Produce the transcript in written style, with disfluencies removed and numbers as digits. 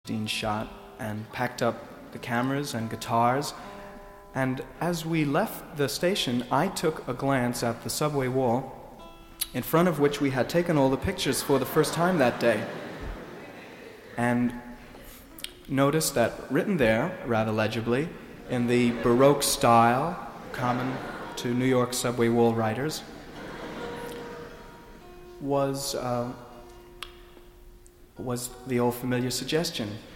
Dean shot and packed up the cameras and guitars. And as we left the station, I took a glance at the subway wall, in front of which we had taken all the pictures for the first time that day, and noticed that written there, rather legibly, in the Baroque style common to New York subway wall writers, was the old familiar suggestion: